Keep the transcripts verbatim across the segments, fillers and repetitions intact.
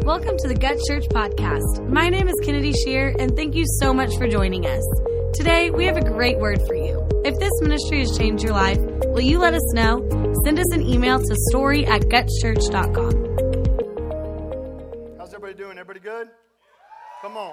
Welcome to the Gut Church Podcast. My name is Kennedy Shear, and thank you so much for joining us. Today, we have a great word for you. If this ministry has changed your life, will you let us know? Send us an email to story at gut church dot com. How's everybody doing? Everybody good? Come on.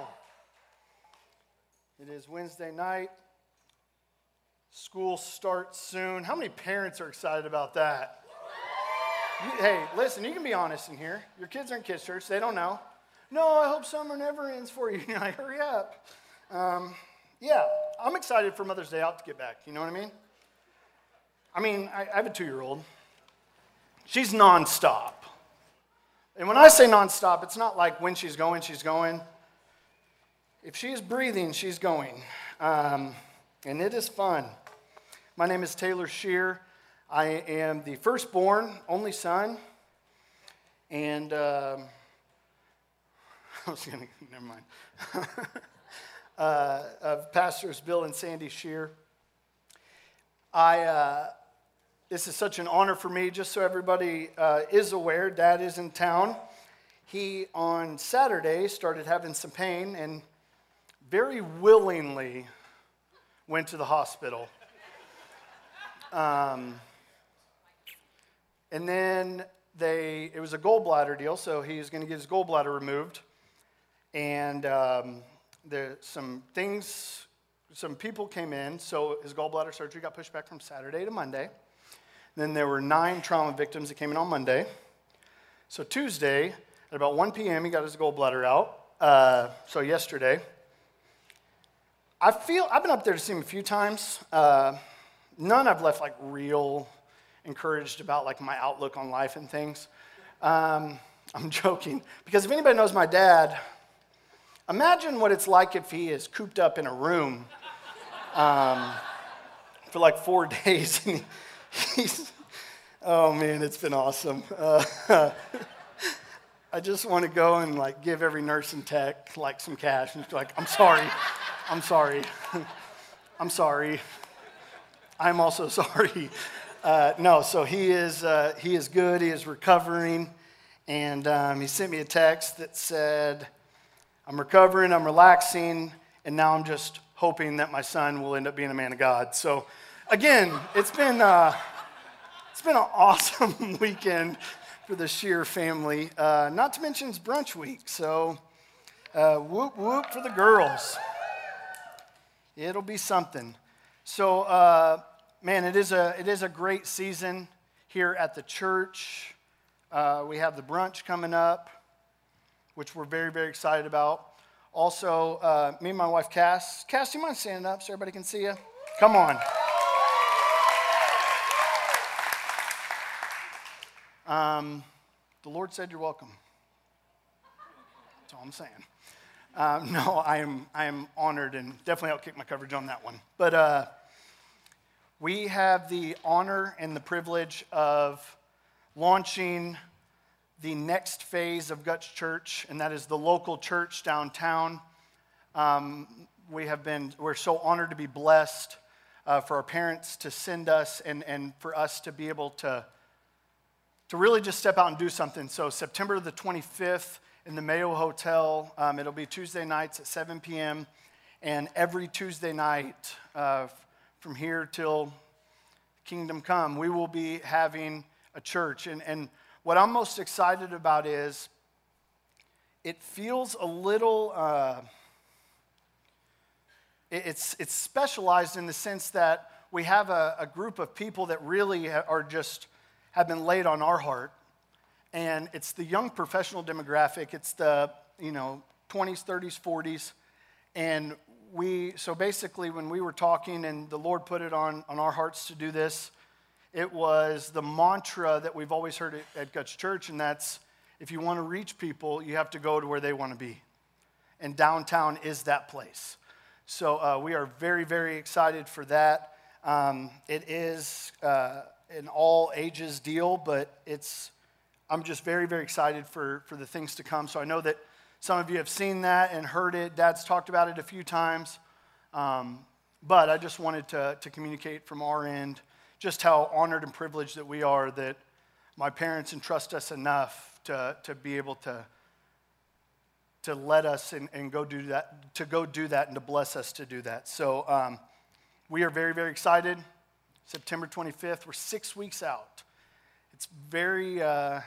It is Wednesday night. School starts soon. How many parents are excited about that? You, hey, listen, you can be honest in here. Your kids are in kids' church. They don't know. No, I hope summer never ends for you. I hurry up. Um, yeah, I'm excited for Mother's Day out to get back. You know what I mean? I mean, I, I have a two-year-old. She's nonstop. And when I say nonstop, it's not like when she's going, she's going. If she is breathing, she's going. Um, and it is fun. My name is Taylor Shear. I am the firstborn, only son, and um, I was going to, never mind, uh, of Pastors Bill and Sandy Shear. I, uh, this is such an honor for me, just so everybody uh, is aware, Dad is in town. He, on Saturday, started having some pain and very willingly went to the hospital. Um... And then they, it was a gallbladder deal, so he was going to get his gallbladder removed. And um, there some things, some people came in, so his gallbladder surgery got pushed back from Saturday to Monday. Then there were nine trauma victims that came in on Monday. So Tuesday, at about one p.m., he got his gallbladder out. Uh, so yesterday. I feel, I've been up there to see him a few times. Uh, none I've left like real encouraged about like my outlook on life and things. Um, I'm joking. Because if anybody knows my dad, imagine what it's like if he is cooped up in a room um, for like four days. And he's, oh man, it's been awesome. Uh, I just want to go and like give every nurse and tech like some cash and be like, I'm sorry, I'm sorry, I'm sorry. I'm also sorry. Uh, no, so he is uh, he is good. He is recovering, and um, he sent me a text that said, "I'm recovering, I'm relaxing, and now I'm just hoping that my son will end up being a man of God." So, again, it's been uh, it's been an awesome weekend for the Shear family. Uh, not to mention it's brunch week, so uh, whoop whoop for the girls. It'll be something. So. Uh, Man, it is a it is a great season here at the church. Uh, we have the brunch coming up, which we're very, very excited about. Also, uh, me and my wife, Cass. Cass, do you mind standing up so everybody can see you? Come on. Um, the Lord said you're welcome. That's all I'm saying. Um, no, I am I am honored and definitely I'll kick my coverage on that one. But uh, we have the honor and the privilege of launching the next phase of Guts Church, and that is the local church downtown. Um, we have been, we're so honored to be blessed uh, for our parents to send us and, and for us to be able to, to really just step out and do something. So September the twenty-fifth in the Mayo Hotel, um, it'll be Tuesday nights at seven p.m., and every Tuesday night, uh, from here till kingdom come, we will be having a church. And, and what I'm most excited about is it feels a little, uh, it, it's, it's specialized in the sense that we have a, a group of people that really are just, have been laid on our heart. And it's the young professional demographic. It's the, you know, twenties, thirties, forties. And We, so basically when we were talking and the Lord put it on, on our hearts to do this, it was the mantra that we've always heard at, at Guts Church, and that's if you want to reach people, you have to go to where they want to be. And downtown is that place. So uh, we are very, very excited for that. Um, it is uh, an all ages deal, but it's, I'm just very, very excited for, for the things to come. So I know that some of you have seen that and heard it. Dad's talked about it a few times. Um, but I just wanted to, to communicate from our end just how honored and privileged that we are that my parents entrust us enough to, to be able to to let us and, and go do that, to go do that and to bless us to do that. So um, we are very, very excited. September twenty-fifth, we're six weeks out. It's very, uh,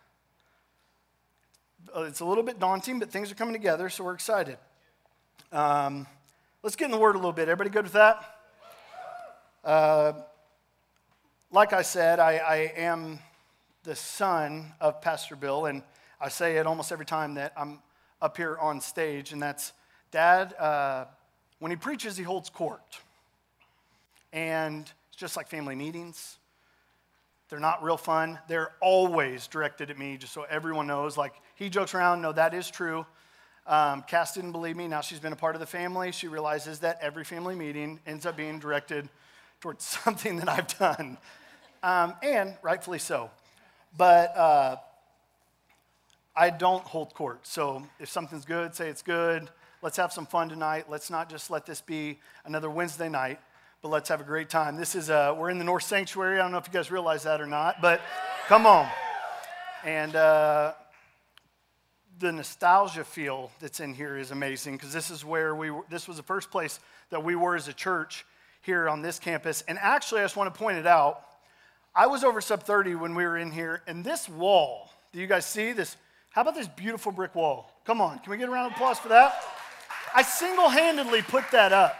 it's a little bit daunting, but things are coming together, so we're excited. Um, let's get in the Word a little bit. Everybody good with that? Uh, like I said, I, I am the son of Pastor Bill, and I say it almost every time that I'm up here on stage, and that's Dad, uh, when he preaches, he holds court. And it's just like family meetings. They're not real fun. They're always directed at me, just so everyone knows. Like, he jokes around, no, that is true. Um, Cass didn't believe me. Now she's been a part of the family. She realizes that every family meeting ends up being directed towards something that I've done. Um, and rightfully so. But uh, I don't hold court. So if something's good, say it's good. Let's have some fun tonight. Let's not just let this be another Wednesday night, but let's have a great time. This is, uh, we're in the North Sanctuary. I don't know if you guys realize that or not, but come on. And uh, the nostalgia feel that's in here is amazing, because this is where we were, this was the first place that we were as a church here on this campus. And actually, I just want to point it out. I was over sub thirty when we were in here, and this wall, do you guys see this? How about this beautiful brick wall? Come on, can we get a round of applause for that? I single-handedly put that up.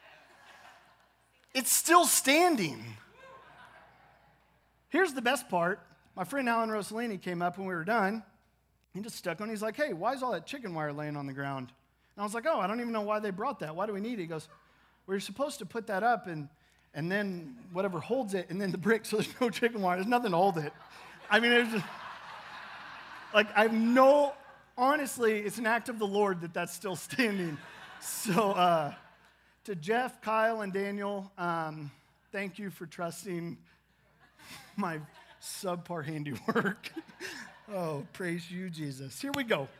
It's still standing. Here's the best part. My friend Alan Rossellini came up when we were done. He just stuck on. He's like, hey, why is all that chicken wire laying on the ground? And I was like, oh, I don't even know why they brought that. Why do we need it? He goes, we're supposed to put that up and, and then whatever holds it, and then the brick, so there's no chicken wire. There's nothing to hold it. I mean, there's just, like, I have no, honestly, it's an act of the Lord that that's still standing. So, uh, to Jeff, Kyle, and Daniel, um, thank you for trusting my subpar handiwork. Oh, praise you, Jesus. Here we go.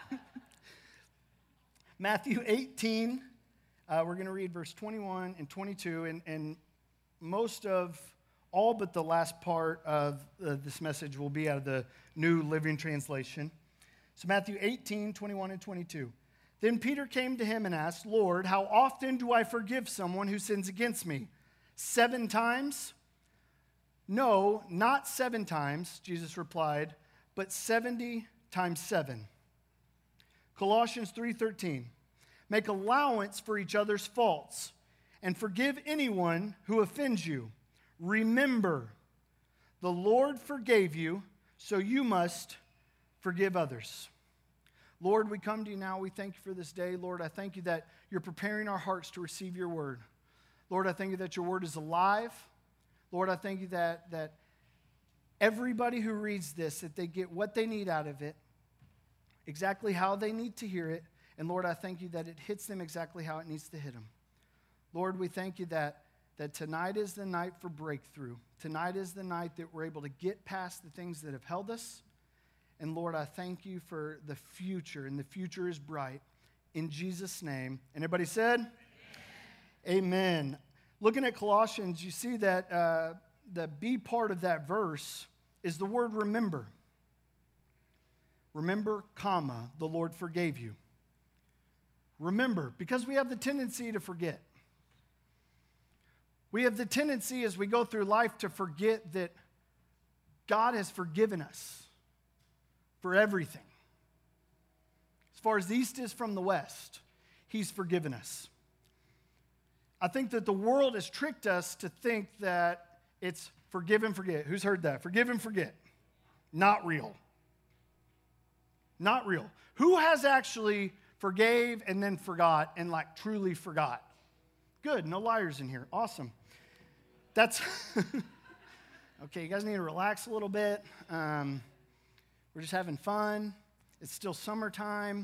Matthew eighteen, uh, we're going to read verse twenty-one and twenty-two, and, and most of, all but the last part of uh, this message will be out of the New Living Translation. So Matthew eighteen, twenty-one and twenty-two. Then Peter came to him and asked, Lord, how often do I forgive someone who sins against me? Seven times? No, not seven times, Jesus replied, but seventy times seven. Colossians three thirteen. Make allowance for each other's faults and forgive anyone who offends you. Remember, the Lord forgave you, so you must forgive others. Lord, we come to you now. We thank you for this day. Lord, I thank you that you're preparing our hearts to receive your word. Lord, I thank you that your word is alive. Lord, I thank you that, that everybody who reads this, that they get what they need out of it, exactly how they need to hear it. And Lord, I thank you that it hits them exactly how it needs to hit them. Lord, we thank you that, that tonight is the night for breakthrough. Tonight is the night that we're able to get past the things that have held us. And Lord, I thank you for the future, and the future is bright. In Jesus' name. And everybody said? Amen. Amen. Looking at Colossians, you see that uh, the B part of that verse is the word remember. Remember, comma, the Lord forgave you. Remember, because we have the tendency to forget. We have the tendency as we go through life to forget that God has forgiven us for everything. As far as the east is from the west, he's forgiven us. I think that the world has tricked us to think that it's forgive and forget. Who's heard that? Forgive and forget. Not real. Not real. Who has actually forgave and then forgot and like truly forgot? Good, no liars in here. Awesome. That's, okay, you guys need to relax a little bit. Um, we're just having fun. It's still summertime.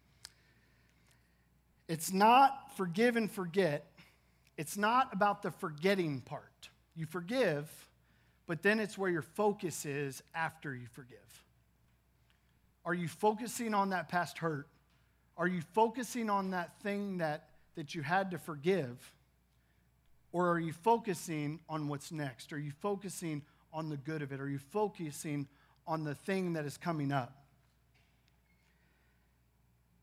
It's not forgive and forget. It's not about the forgetting part. You forgive, but then it's where your focus is after you forgive. Are you focusing on that past hurt? Are you focusing on that thing that, that you had to forgive? Or are you focusing on what's next? Are you focusing on the good of it? Are you focusing on the thing that is coming up?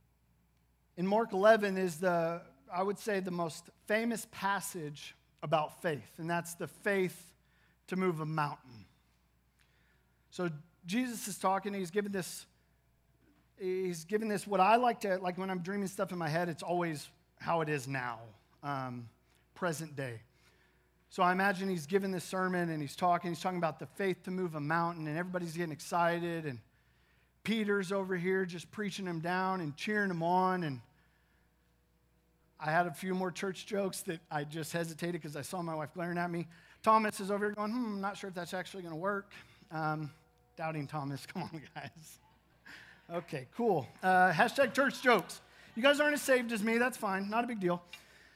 in Mark eleven is the, I would say, the most famous passage about faith, and that's the faith to move a mountain. So Jesus is talking, he's given this, he's given this, what I like to, like when I'm dreaming stuff in my head, it's always how it is now, um, present day. So I imagine he's giving this sermon and he's talking, he's talking about the faith to move a mountain, and everybody's getting excited, and Peter's over here just preaching him down and cheering him on, and I had a few more church jokes that I just hesitated because I saw my wife glaring at me. Thomas is over here going, hmm, I'm not sure if that's actually going to work. Um, doubting Thomas. Come on, guys. Okay, cool. Uh, hashtag church jokes. You guys aren't as saved as me. That's fine. Not a big deal.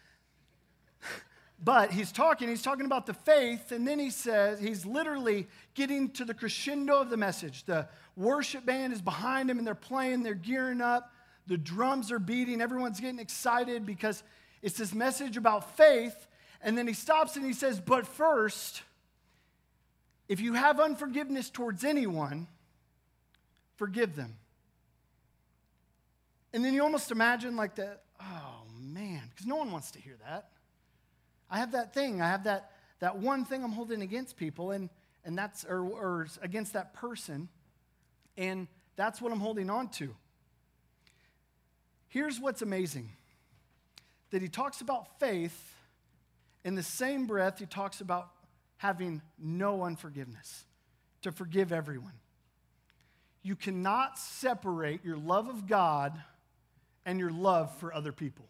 But he's talking. He's talking about the faith, and then he says, he's literally getting to the crescendo of the message. The worship band is behind him, and they're playing. They're gearing up. The drums are beating. Everyone's getting excited because it's this message about faith. And then he stops and he says, but first, if you have unforgiveness towards anyone, forgive them. And then you almost imagine like that, oh man, because no one wants to hear that. I have that thing. I have that, that one thing I'm holding against people, and, and that's or, or against that person, and that's what I'm holding on to. Here's what's amazing, that he talks about faith. In the same breath, he talks about having no unforgiveness, to forgive everyone. You cannot separate your love of God and your love for other people.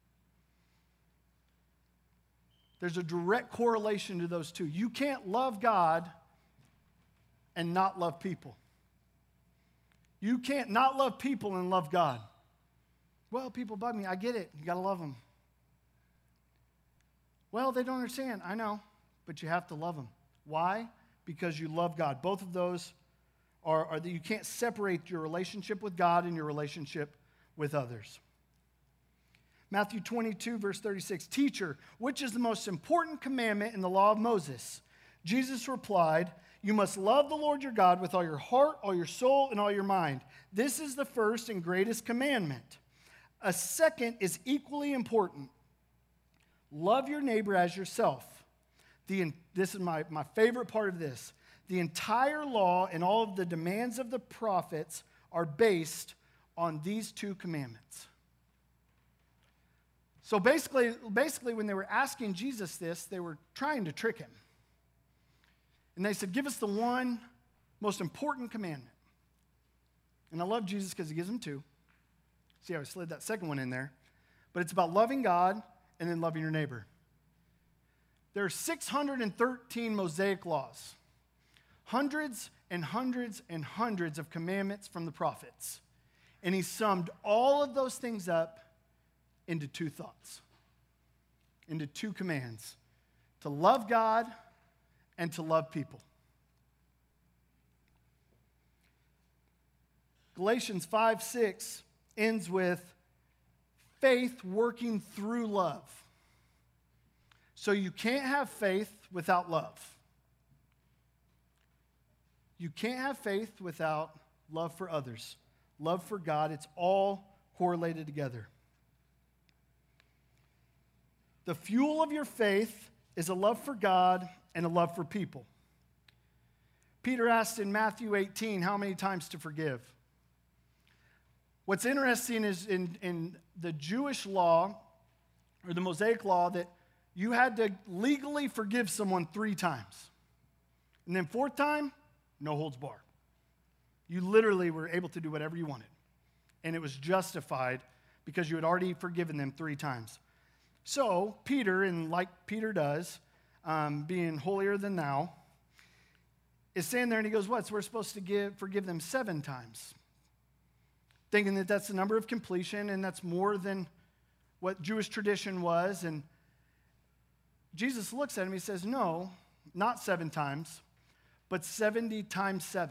There's a direct correlation to those two. You can't love God and not love people. You can't not love people and love God. Well, people bug me. I get it. You got to love them. Well, they don't understand. I know, but you have to love them. Why? Because you love God. Both of those are, are that you can't separate your relationship with God and your relationship with others. Matthew twenty-two, verse thirty-six, Teacher, which is the most important commandment in the law of Moses? Jesus replied, you must love the Lord your God with all your heart, all your soul, and all your mind. This is the first and greatest commandment. A second is equally important. Love your neighbor as yourself. The, this is my, my favorite part of this. The entire law and all of the demands of the prophets are based on these two commandments. So basically, basically, when they were asking Jesus this, they were trying to trick him. And they said, give us the one most important commandment. And I love Jesus because he gives them two. See how I slid that second one in there? But it's about loving God and then loving your neighbor. There are six hundred thirteen Mosaic laws, hundreds and hundreds and hundreds of commandments from the prophets. And he summed all of those things up into two thoughts, into two commands, to love God and to love people. Galatians five six ends with faith working through love. So you can't have faith without love. You can't have faith without love for others, love for God. It's all correlated together. The fuel of your faith is a love for God and a love for people. Peter asked in Matthew eighteen how many times to forgive. What's interesting is in, in the Jewish law, or the Mosaic law, that you had to legally forgive someone three times. And then fourth time, no holds barred. You literally were able to do whatever you wanted. And it was justified because you had already forgiven them three times. So Peter, and like Peter does, um, being holier than thou, is standing there and he goes, what? So we're supposed to give, forgive them seven times. Thinking that that's the number of completion and that's more than what Jewish tradition was. And Jesus looks at him, he says, no, not seven times, but seventy times seven.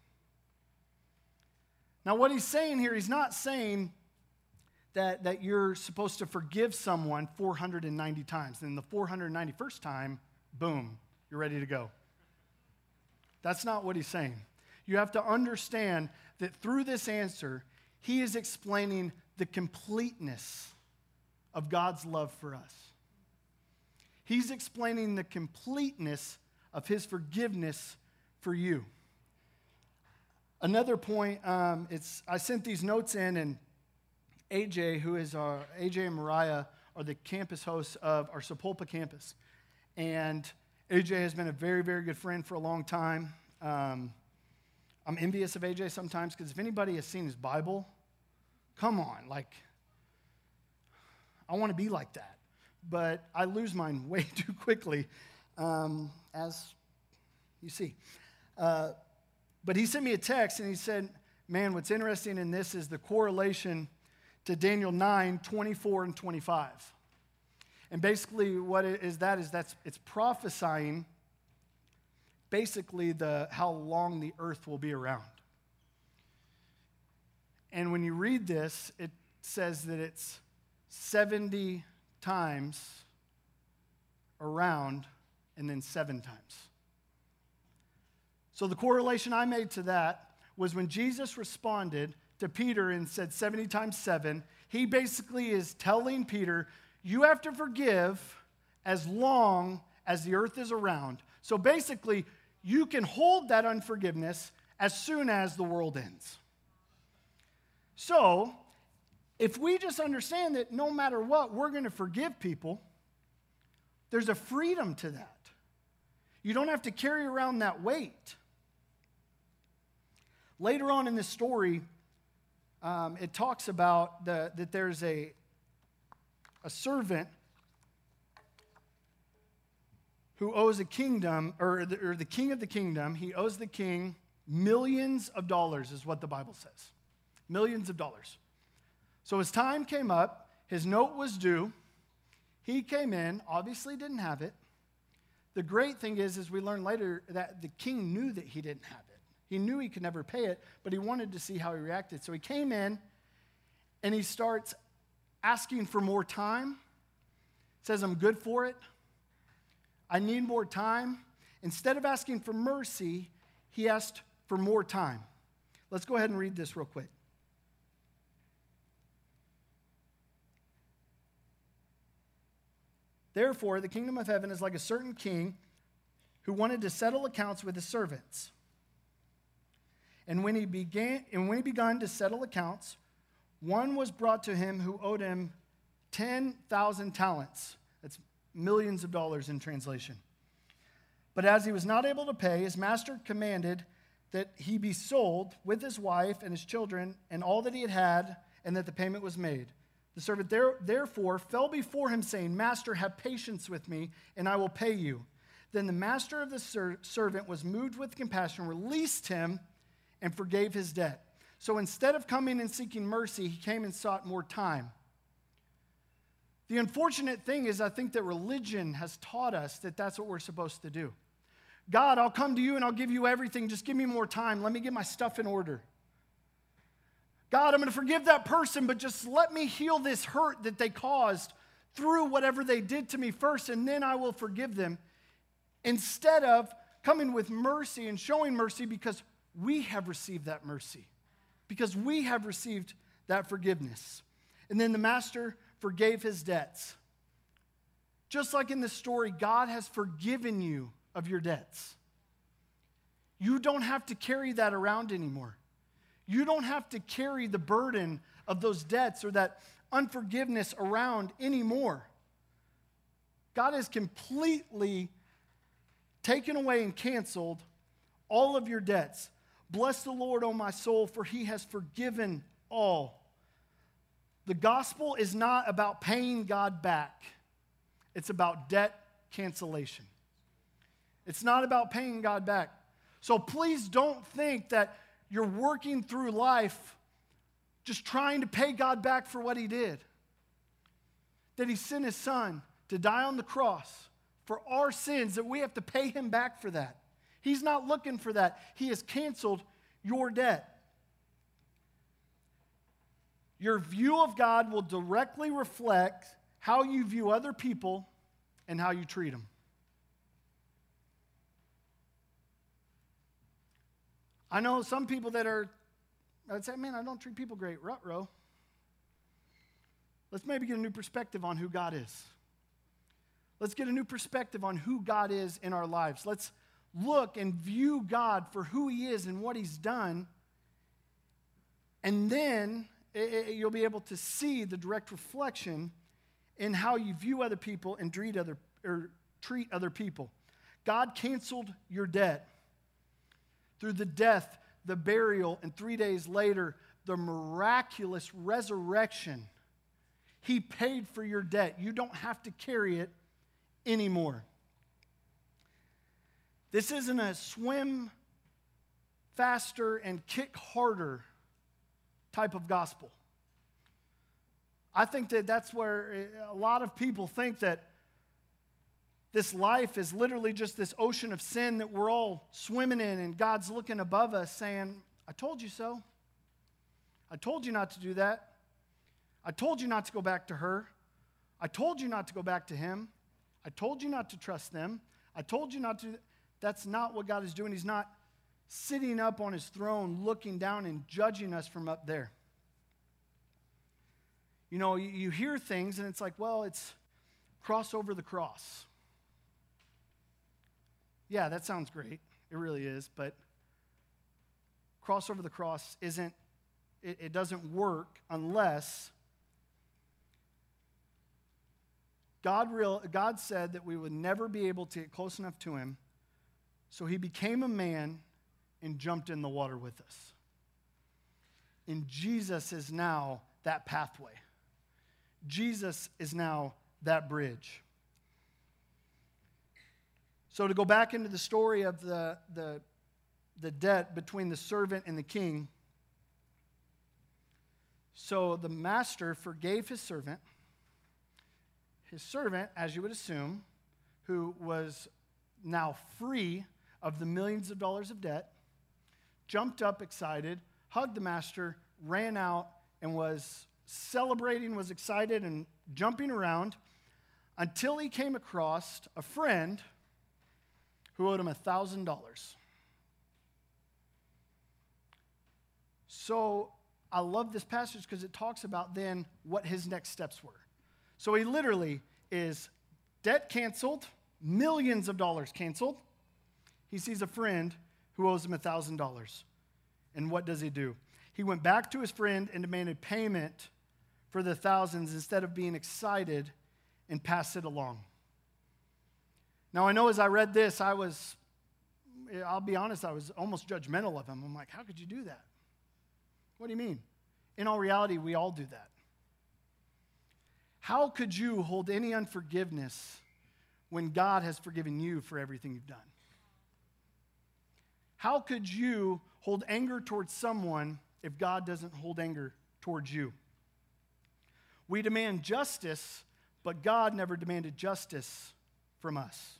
Now what he's saying here, he's not saying that, that you're supposed to forgive someone four hundred ninety times. And the four hundred ninety-first time, boom, you're ready to go. That's not what he's saying. You have to understand that through this answer, he is explaining the completeness of God's love for us. He's explaining the completeness of his forgiveness for you. Another point, um, it's I sent these notes in, and A J, who is our, A J and Mariah are the campus hosts of our Sapulpa campus. And A J has been a very, very good friend for a long time. Um, I'm envious of A J sometimes because if anybody has seen his Bible, come on, like, I want to be like that. But I lose mine way too quickly, um, as you see. Uh, but he sent me a text and he said, man, what's interesting in this is the correlation to Daniel nine, twenty-four and twenty-five. And basically what it is that is that's it's prophesying basically the how long the earth will be around. And when you read this, it says that it's seventy times around and then seven times. So the correlation I made to that was when Jesus responded to Peter and said seventy times seven, he basically is telling Peter, you have to forgive as long as the earth is around. So basically, you can hold that unforgiveness as soon as the world ends. So, if we just understand that no matter what, we're going to forgive people, there's a freedom to that. You don't have to carry around that weight. Later on in this story, um, it talks about the, that there's a, a servant who owes a kingdom, or the, or the king of the kingdom, he owes the king millions of dollars, is what the Bible says. Millions of dollars. So his time came up, his note was due, he came in, obviously didn't have it. The great thing is, as we learn later, that the king knew that he didn't have it. He knew he could never pay it, but he wanted to see how he reacted. So he came in, and he starts asking for more time. Says, I'm good for it. I need more time. Instead of asking for mercy, he asked for more time. Let's go ahead and read this real quick. Therefore, the kingdom of heaven is like a certain king who wanted to settle accounts with his servants. And when he began, and when he began to settle accounts, one was brought to him who owed him ten thousand talents. That's millions of dollars in translation. But as he was not able to pay, his master commanded that he be sold with his wife and his children and all that he had had, and that the payment was made. The servant there, therefore fell before him, saying, Master, have patience with me, and I will pay you. Then the master of the ser- servant was moved with compassion, released him, and forgave his debt. So instead of coming and seeking mercy, he came and sought more time. The unfortunate thing is, I think that religion has taught us that that's what we're supposed to do. God, I'll come to you and I'll give you everything. Just give me more time. Let me get my stuff in order. God, I'm going to forgive that person, but just let me heal this hurt that they caused through whatever they did to me first, and then I will forgive them. Instead of coming with mercy and showing mercy because we have received that mercy, because we have received that forgiveness. And then the master forgave his debts. Just like in the story, God has forgiven you of your debts. You don't have to carry that around anymore. You don't have to carry the burden of those debts or that unforgiveness around anymore. God has completely taken away and canceled all of your debts. Bless the Lord, O my soul, for he has forgiven all. The gospel is not about paying God back. It's about debt cancellation. It's not about paying God back. So please don't think that you're working through life just trying to pay God back for what he did. That he sent his son to die on the cross for our sins, that we have to pay him back for that. He's not looking for that. He has canceled your debt. Your view of God will directly reflect how you view other people and how you treat them. I know some people that are, I'd say, man, I don't treat people great. Ruh-roh. let's maybe get a new perspective on who God is. Let's get a new perspective on who God is in our lives. Let's look and view God for who he is and what he's done. And then it, it, you'll be able to see the direct reflection in how you view other people and treat other, or treat other people. God canceled your debt through the death, the burial, and three days later, the miraculous resurrection. He paid for your debt. You don't have to carry it anymore. This isn't a swim faster and kick harder type of gospel. I think that that's where a lot of people think that this life is literally just this ocean of sin that we're all swimming in, and God's looking above us saying, I told you so. I told you not to do that. I told you not to go back to her. I told you not to go back to him. I told you not to trust them. I told you not to. That's not what God is doing. He's not sitting up on his throne, looking down and judging us from up there. You know, you, you hear things and it's like, well, it's cross over the cross. Yeah, that sounds great. It really is. But cross over the cross isn't, it, it doesn't work unless God, real, God said that we would never be able to get close enough to him, so he became a man and jumped in the water with us. And Jesus is now that pathway. Jesus is now that bridge. So to go back into the story of the, the, the debt between the servant and the king, so the master forgave his servant. His servant, as you would assume, who was now free of the millions of dollars of debt, jumped up excited, hugged the master, ran out, and was celebrating, was excited, and jumping around until he came across a friend who owed him one thousand dollars. So I love this passage because it talks about then what his next steps were. So he literally is debt canceled, millions of dollars canceled. He sees a friend who owes him one thousand dollars. And what does he do? He went back to his friend and demanded payment for the thousands instead of being excited and passed it along. Now, I know as I read this, I was, I'll be honest, I was almost judgmental of him. I'm like, how could you do that? What do you mean? In all reality, we all do that. How could you hold any unforgiveness when God has forgiven you for everything you've done? How could you hold anger towards someone if God doesn't hold anger towards you? We demand justice, but God never demanded justice from us.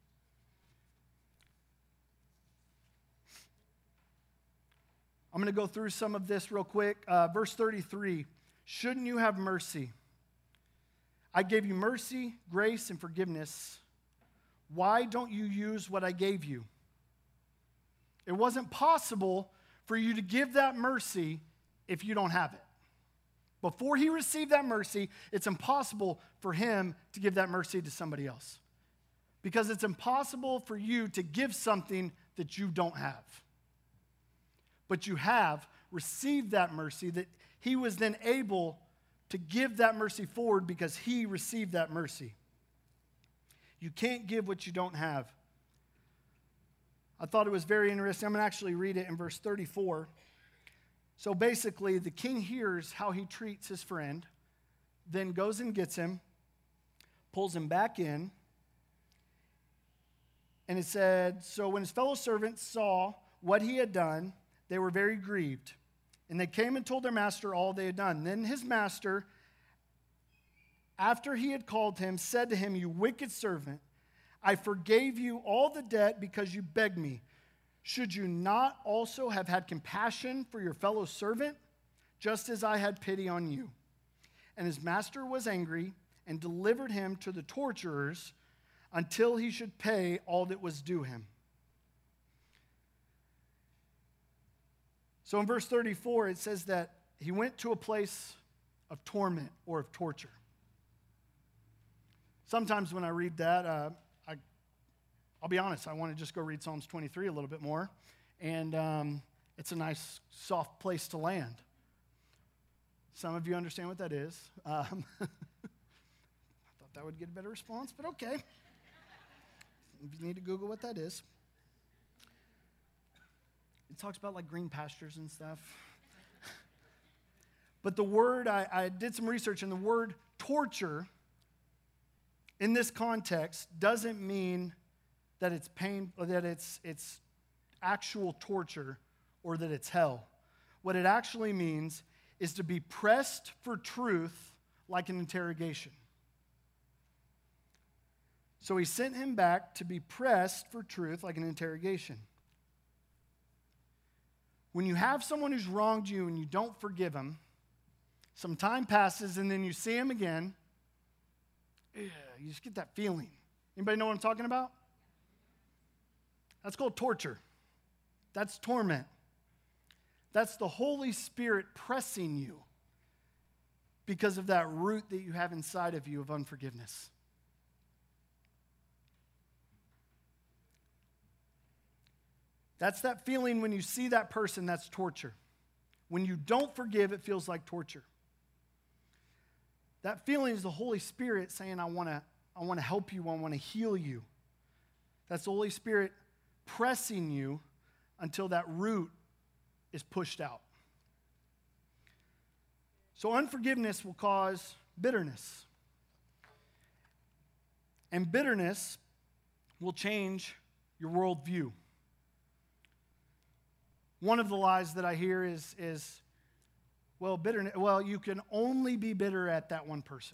I'm going to go through some of this real quick. Uh, verse thirty-three, shouldn't you have mercy? I gave you mercy, grace, and forgiveness. Why don't you use what I gave you? It wasn't possible for you to give that mercy if you don't have it. Before he received that mercy, it's impossible for him to give that mercy to somebody else. Because it's impossible for you to give something that you don't have. But you have received that mercy, that he was then able to give that mercy forward because he received that mercy. You can't give what you don't have. I thought it was very interesting. I'm going to actually read it in verse thirty-four. So basically, the king hears how he treats his friend, then goes and gets him, pulls him back in, and it said, so when his fellow servants saw what he had done, they were very grieved. And they came and told their master all they had done. Then his master, after he had called him, said to him, you wicked servant, I forgave you all the debt because you begged me. Should you not also have had compassion for your fellow servant, just as I had pity on you? And his master was angry and delivered him to the torturers until he should pay all that was due him. So in verse thirty-four, it says that he went to a place of torment or of torture. Sometimes when I read that, uh, I, I'll be honest, I want to just go read Psalms twenty-three a little bit more, and um, it's a nice, soft place to land. Some of you understand what that is. Um, I thought that would get a better response, but okay. If you need to Google what that is. It talks about like green pastures and stuff. But the word, I, I did some research, and the word torture in this context doesn't mean that it's pain, or that it's, it's actual torture, or that it's hell. What it actually means is to be pressed for truth like an interrogation. So he sent him back to be pressed for truth like an interrogation. When you have someone who's wronged you and you don't forgive them, some time passes and then you see him again, you just get that feeling. Anybody know what I'm talking about? That's called torture. That's torment. That's the Holy Spirit pressing you because of that root that you have inside of you of unforgiveness. That's that feeling when you see that person, that's torture. When you don't forgive, it feels like torture. That feeling is the Holy Spirit saying, I want to I want to help you, I want to heal you. That's the Holy Spirit pressing you until that root is pushed out. So unforgiveness will cause bitterness. And bitterness will change your worldview. One of the lies that I hear is, is well, bitterness, well, you can only be bitter at that one person.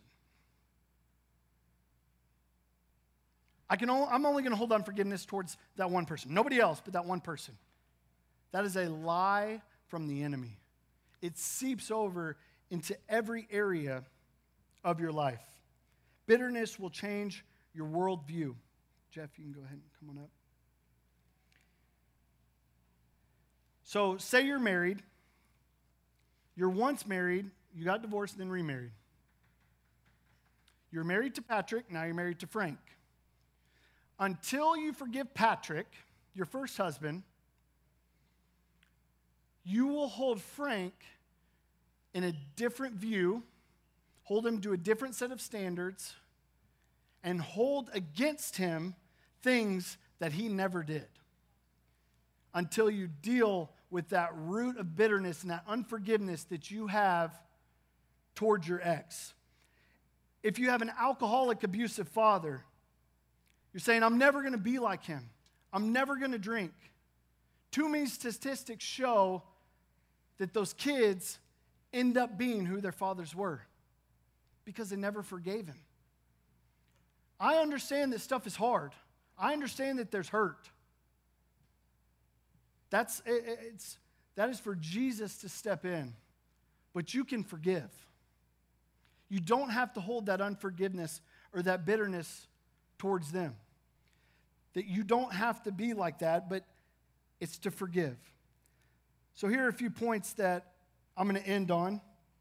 I can only, I'm only going to hold unforgiveness towards that one person. Nobody else but that one person. That is a lie from the enemy. It seeps over into every area of your life. Bitterness will change your worldview. Jeff, you can go ahead and come on up. So say you're married. You're once married. You got divorced, then remarried. You're married to Patrick. Now you're married to Frank. Until you forgive Patrick, your first husband, you will hold Frank in a different view, hold him to a different set of standards, and hold against him things that he never did. Until you deal with that root of bitterness and that unforgiveness that you have towards your ex. If you have an alcoholic, abusive father, you're saying, I'm never going to be like him. I'm never going to drink. Too many statistics show that those kids end up being who their fathers were because they never forgave him. I understand that stuff is hard. I understand that there's hurt. That's it's that is for Jesus to step in. But you can forgive. You don't have to hold that unforgiveness or that bitterness towards them. That you don't have to be like that, but it's to forgive. So here are a few points that I'm going to end on.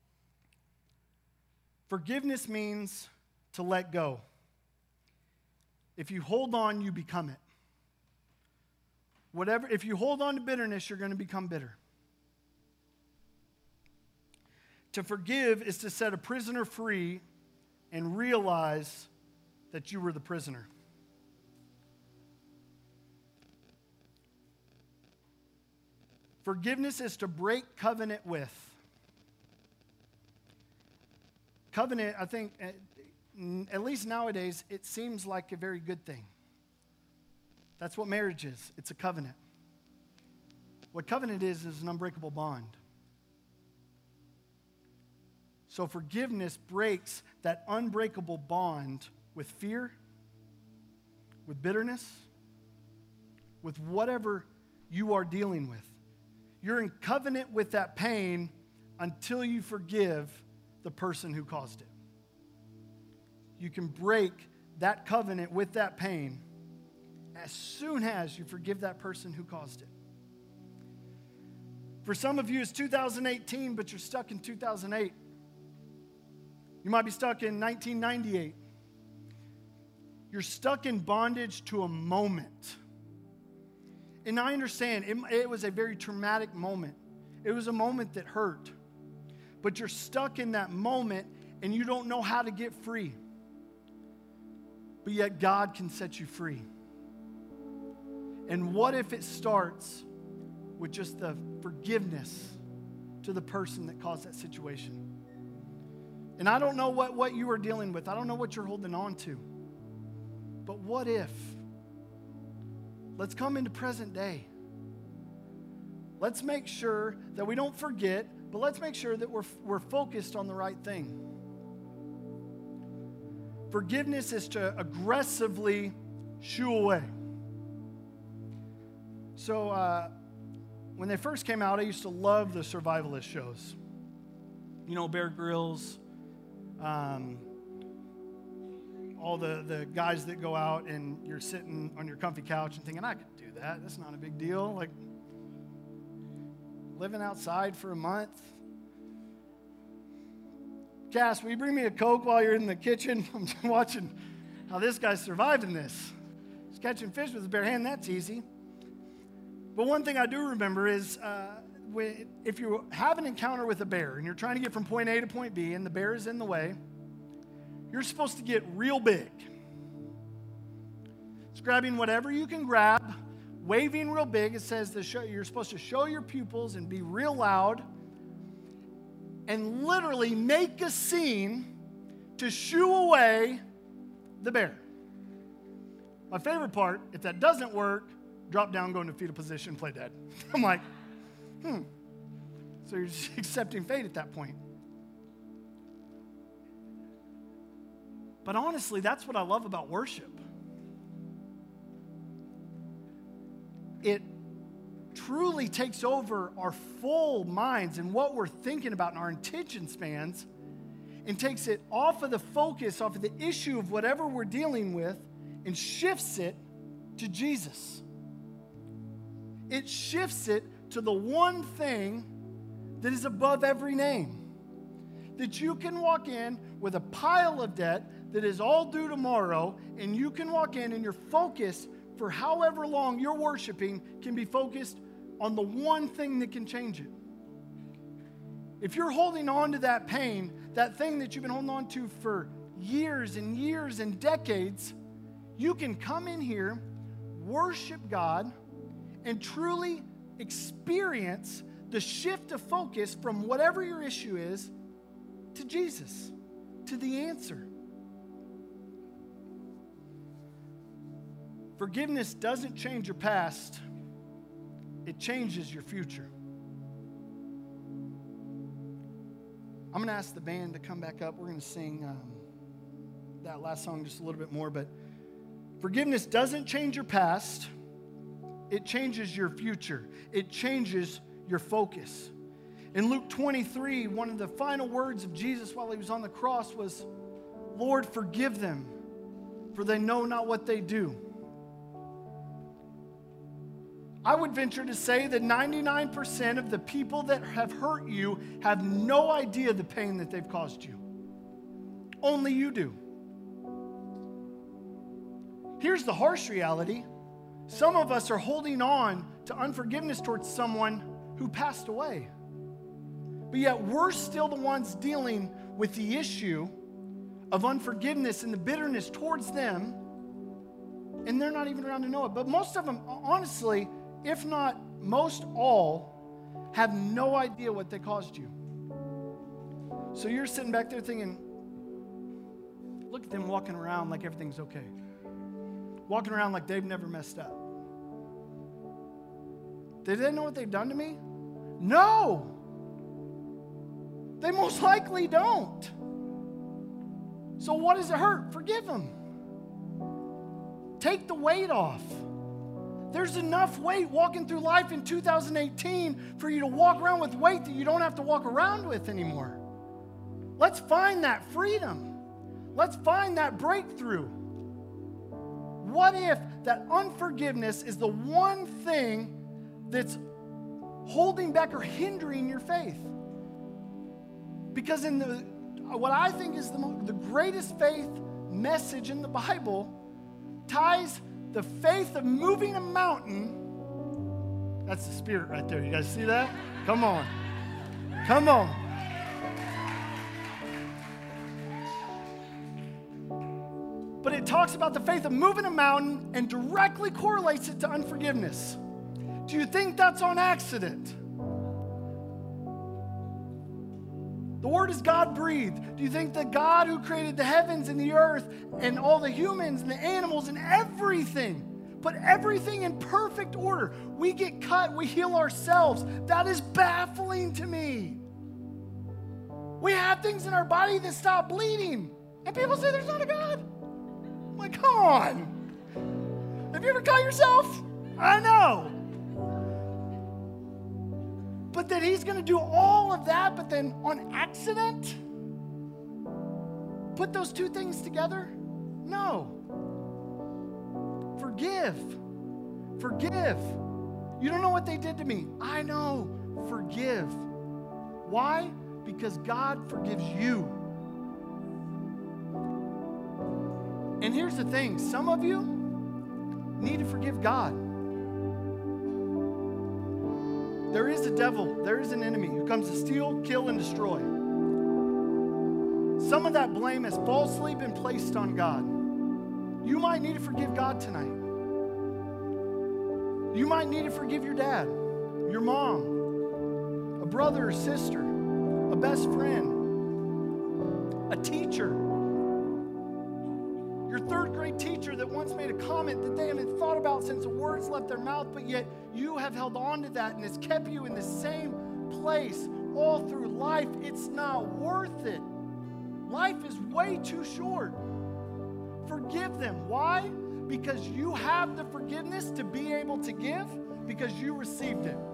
Forgiveness means to let go. If you hold on, you become it. Whatever, if you hold on to bitterness, you're going to become bitter. To forgive is to set a prisoner free and realize that you were the prisoner. Forgiveness is to break covenant with. Covenant, I think, at least nowadays, it seems like a very good thing. That's what marriage is. It's a covenant. What covenant is, is an unbreakable bond. So forgiveness breaks that unbreakable bond with fear, with bitterness, with whatever you are dealing with. You're in covenant with that pain until you forgive the person who caused it. You can break that covenant with that pain as soon as you forgive that person who caused it. For some of you, it's two thousand eighteen, but you're stuck in two thousand eight. You might be stuck in nineteen ninety-eight. You're stuck in bondage to a moment. And I understand, it, it was a very traumatic moment. It was a moment that hurt. But you're stuck in that moment and you don't know how to get free. But yet God can set you free. And what if it starts with just the forgiveness to the person that caused that situation? And I don't know what, what you are dealing with. I don't know what you're holding on to. But what if? Let's come into present day. Let's make sure that we don't forget, but let's make sure that we're, we're focused on the right thing. Forgiveness is to aggressively shoo away. So uh, when they first came out, I used to love the survivalist shows. You know, Bear Grylls, um, all the, the guys that go out and you're sitting on your comfy couch and thinking, I could do that. That's not a big deal. Like living outside for a month. Cass, will you bring me a Coke while you're in the kitchen? I'm watching how this guy survived in this. He's catching fish with his bare hand, that's easy. But one thing I do remember is uh, when, if you have an encounter with a bear and you're trying to get from point A to point B and the bear is in the way, you're supposed to get real big. It's grabbing whatever you can grab, waving real big. It says the show, you're supposed to show your pupils and be real loud and literally make a scene to shoo away the bear. My favorite part, if that doesn't work, drop down, go into fetal position, play dead. I'm like, hmm. So you're just accepting fate at that point. But honestly, that's what I love about worship. It truly takes over our full minds and what we're thinking about and our attention spans and takes it off of the focus, off of the issue of whatever we're dealing with and shifts it to Jesus. It shifts it to the one thing that is above every name. That you can walk in with a pile of debt that is all due tomorrow, and you can walk in and your focus for however long you're worshiping can be focused on the one thing that can change it. If you're holding on to that pain, that thing that you've been holding on to for years and years and decades, you can come in here, worship God, and truly experience the shift of focus from whatever your issue is to Jesus, to the answer. Forgiveness doesn't change your past, it changes your future. I'm going to ask the band to come back up. We're going to sing um, that last song just a little bit more, but forgiveness doesn't change your past, it changes your future. It changes your focus. In Luke twenty-three, one of the final words of Jesus while he was on the cross was, Lord, forgive them, for they know not what they do. I would venture to say that ninety-nine percent of the people that have hurt you have no idea the pain that they've caused you. Only you do. Here's the harsh reality. Some of us are holding on to unforgiveness towards someone who passed away. But yet we're still the ones dealing with the issue of unforgiveness and the bitterness towards them, and they're not even around to know it. But most of them, honestly, if not most all, have no idea what they caused you. So you're sitting back there thinking, look at them walking around like everything's okay. Walking around like they've never messed up. Did they know what they've done to me? No. They most likely don't. So what does it hurt? Forgive them. Take the weight off. There's enough weight walking through life in two thousand eighteen for you to walk around with weight that you don't have to walk around with anymore. Let's find that freedom. Let's find that breakthrough. What if that unforgiveness is the one thing that's holding back or hindering your faith? Because in the, what I think is the, mo- the greatest faith message in the Bible ties the faith of moving a mountain. That's the Spirit right there. You guys see that? Come on. Come on. But it talks about the faith of moving a mountain and directly correlates it to unforgiveness. Do you think that's on accident? The Word is God-breathed. Do you think the God who created the heavens and the earth and all the humans and the animals and everything, put everything in perfect order? We get cut, we heal ourselves. That is baffling to me. We have things in our body that stop bleeding, and people say there's not a God. I'm like, come on. Have you ever cut yourself? I know. But that he's going to do all of that, but then on accident? Put those two things together? No. Forgive. Forgive. You don't know what they did to me. I know. Forgive. Why? Because God forgives you. And here's the thing. Some of you need to forgive God. There is a devil, there is an enemy who comes to steal, kill, and destroy. Some of that blame has falsely been placed on God. You might need to forgive God tonight. You might need to forgive your dad, your mom, a brother or sister, a best friend, a teacher, your third grade teacher that once made a comment that they haven't thought about since the words left their mouth, but yet you have held on to that and it's kept you in the same place all through life. It's not worth it. Life is way too short. Forgive them. Why? Because you have the forgiveness to be able to give, because you received it.